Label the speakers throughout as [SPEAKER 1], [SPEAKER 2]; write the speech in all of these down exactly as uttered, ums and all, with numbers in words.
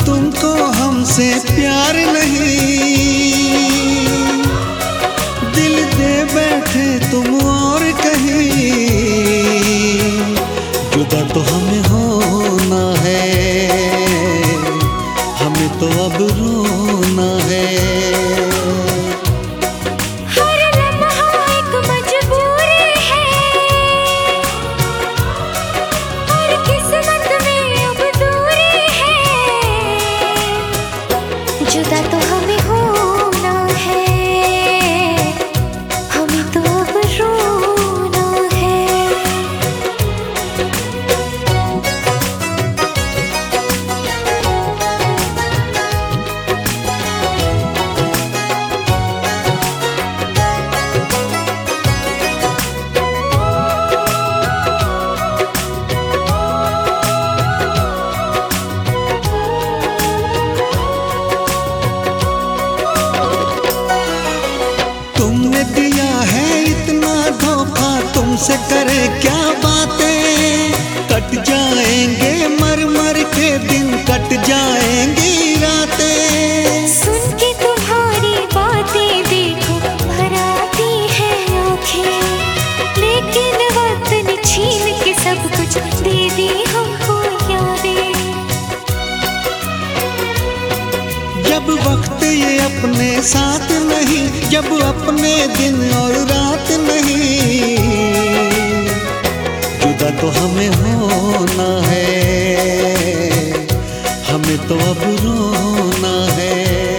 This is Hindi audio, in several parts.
[SPEAKER 1] तुमको हमसे प्यार नहीं, दिल दे बैठे तुम और कहीं, जुदा तो हमें होना है, हमें तो अब रोना है।
[SPEAKER 2] जुदा तो हमें होना है, हमें तो अब रोना है।
[SPEAKER 1] तुमने दिया है इतना धोखा, तुमसे करे क्या बातें, कट जाएंगे मर मर के दिन, कट जाएंगी रातें।
[SPEAKER 2] सुन के तुम्हारी बातें देखो भर आती है आँखें, लेकिन वक्त ने छीन के सब कुछ दे दी हमको यादें।
[SPEAKER 1] जब वक्त ये अपने साथ नहीं, जब अपने दिन और रात नहीं, जुदा तो हमें होना है, हमें तो अब रोना है।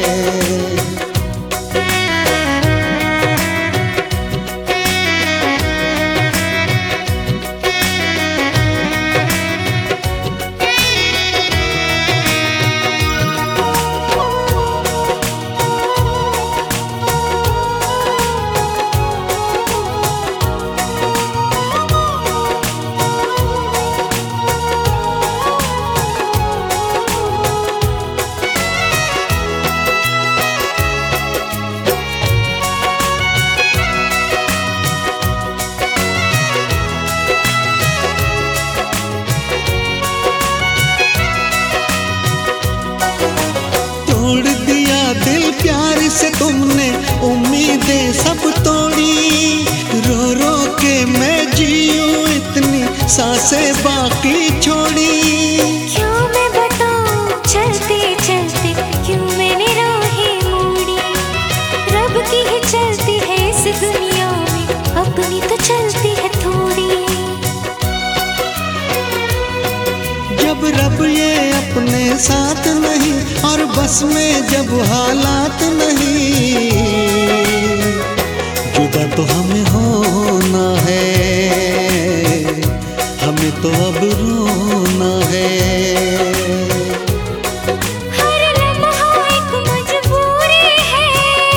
[SPEAKER 1] तोड़ दिया दिल प्यार से तुमने, उम्मीदें सब तोड़ी, रो रो के मैं जीऊं इतनी सांसें बाकी छोड़ी।
[SPEAKER 2] क्यों मैं बताऊं चलते चलते क्यों मैंने राहें मोड़ी, रब की ही चलती है इस दुनिया में, अपनी तो चलती है थोड़ी।
[SPEAKER 1] जब रब ये अपने साथ नहीं और बस में जब हालात नहीं, जुदा तो हमें होना है, हमें तो अब रोना है।
[SPEAKER 2] हर लम्हा एक मजबूरी है,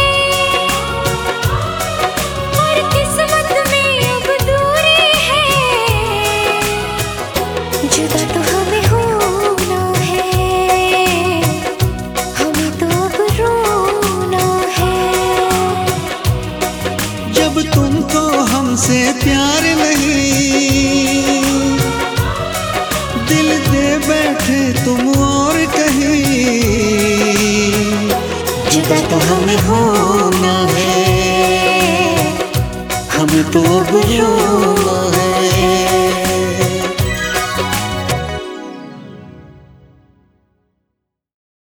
[SPEAKER 2] और किस्मत में अब दूरी है, जुदा तो हमें होना है, हमें तो अब रोना है।
[SPEAKER 1] जब तुमको हमसे प्यार नहीं, दिल दे बैठे तुम और कहीं, जुदा तो हमें होना है, हमें तो अब रोना